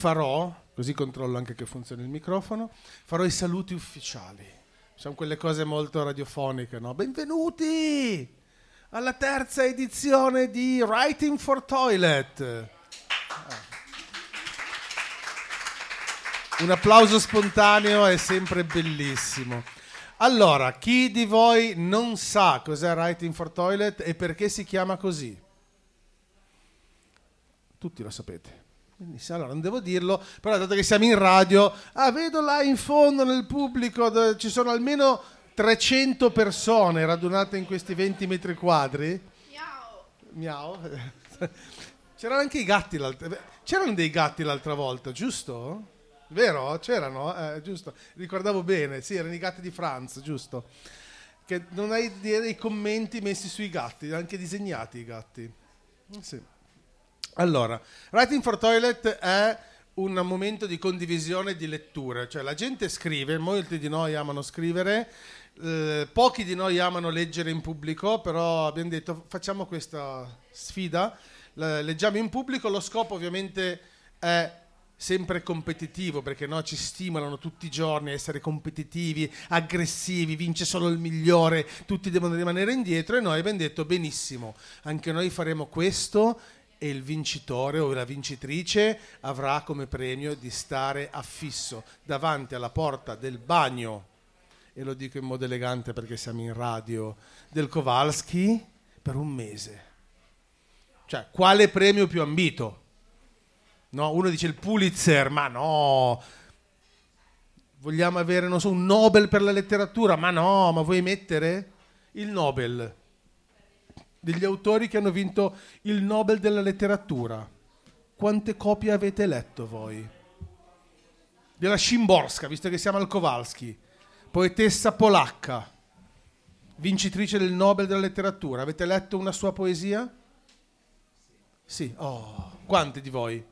farò, così controllo anche che funzioni il microfono, farò i saluti ufficiali. Sono quelle cose molto radiofoniche, no? Benvenuti alla terza edizione di Writing for Toilet. Un applauso spontaneo è sempre bellissimo. Allora, chi di voi non sa cos'è Writing for Toilet e perché si chiama così? Tutti lo sapete. Benissimo, allora non devo dirlo, però dato che siamo in radio, vedo là in fondo nel pubblico, ci sono almeno 300 persone radunate in questi 20 metri quadri. Miau. C'erano anche i gatti c'erano dei gatti l'altra volta, giusto? Vero? C'erano? Giusto. Ricordavo bene, sì, erano i gatti di Franz, giusto. Che non hai dei commenti messi sui gatti, anche disegnati i gatti. Sì. Allora, Writing for Toilet è un momento di condivisione di letture, cioè la gente scrive, molti di noi amano scrivere, pochi di noi amano leggere in pubblico, però abbiamo detto facciamo questa sfida, leggiamo in pubblico, lo scopo ovviamente è sempre competitivo, perché no, ci stimolano tutti i giorni a essere competitivi, aggressivi, vince solo il migliore, tutti devono rimanere indietro e noi abbiamo detto benissimo, anche noi faremo questo e il vincitore o la vincitrice avrà come premio di stare affisso davanti alla porta del bagno, e lo dico in modo elegante perché siamo in radio, del Kowalski per un mese. Cioè, quale premio più ambito? No, uno dice il Pulitzer, ma no. Vogliamo avere, non so, un Nobel per la letteratura? Ma no, ma vuoi mettere il Nobel degli autori che hanno vinto il Nobel della letteratura? Quante copie avete letto voi? Della Szymborska, visto che siamo al Kowalski, poetessa polacca, vincitrice del Nobel della letteratura. Avete letto una sua poesia? Sì. Oh, quanti di voi?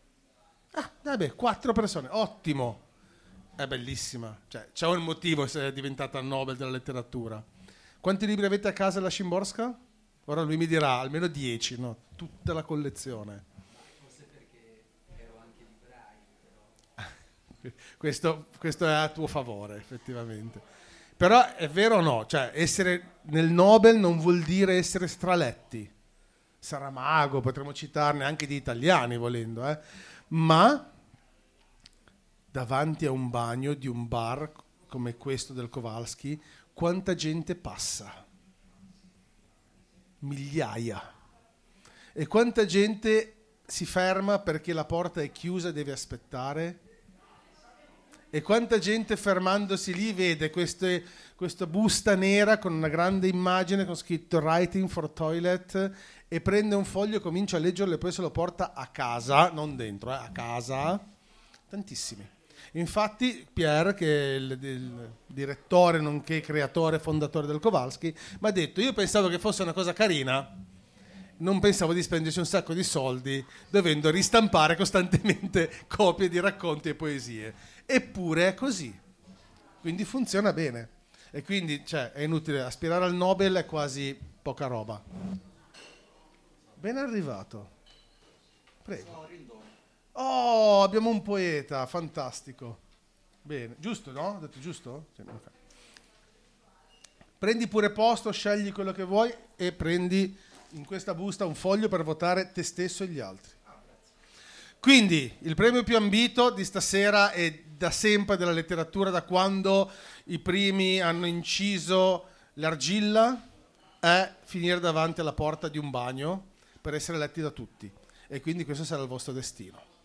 Vabbè, 4 persone, ottimo. È bellissima, cioè c'è un motivo se è diventata Nobel della letteratura. Quanti libri avete a casa della Szymborska? Ora lui mi dirà almeno 10, no? Tutta la collezione. Forse perché ero anche libraio, però. Questo è a tuo favore, effettivamente. Però è vero o no? Cioè, essere nel Nobel non vuol dire essere straletti. Saramago, potremmo citarne anche di italiani volendo, ma davanti a un bagno di un bar come questo del Kowalski, quanta gente passa? Migliaia. E quanta gente si ferma perché la porta è chiusa e deve aspettare? E quanta gente fermandosi lì vede questa busta nera con una grande immagine con scritto Writing for Toilet e prende un foglio, comincia a leggerlo e poi se lo porta a casa, non dentro, a casa. Tantissimi. Infatti Pierre, che è il direttore nonché creatore fondatore del Kowalski, mi ha detto io pensavo che fosse una cosa carina, non pensavo di spenderci un sacco di soldi dovendo ristampare costantemente copie di racconti e poesie, eppure è così, quindi funziona bene e quindi cioè, è inutile, aspirare al Nobel è quasi poca roba. Ben arrivato, prego. Oh, abbiamo un poeta, fantastico. Bene, giusto, no? Ho detto giusto? Sì, okay. Prendi pure posto, scegli quello che vuoi e prendi in questa busta un foglio per votare te stesso e gli altri. Quindi, il premio più ambito di stasera è da sempre della letteratura, da quando i primi hanno inciso l'argilla, è finire davanti alla porta di un bagno per essere letti da tutti. E quindi questo sarà il vostro destino.